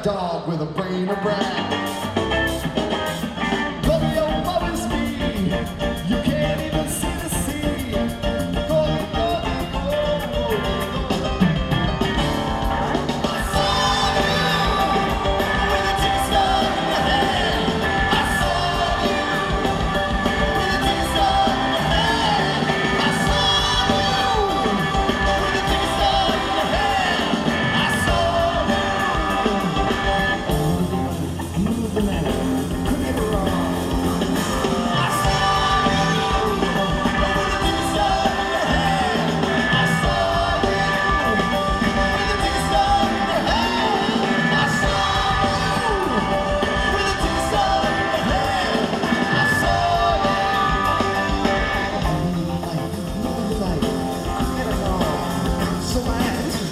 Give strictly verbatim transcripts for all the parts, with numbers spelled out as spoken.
a dog with a brain of brass. Romeo loves me, you can't even see the sea. Go, go, go, go, go. I saw you with a teaser in your hand. I saw you with a teaser in your hand. I saw you with a teaser in your hand. I saw you moving at could never wrong. I saw you with a teaser in your hand. I saw you with a teaser in your hand. I saw you with a teaser in your hand. I saw you moving like could never wrong. So I asked.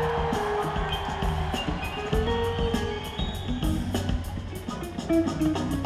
Thank you.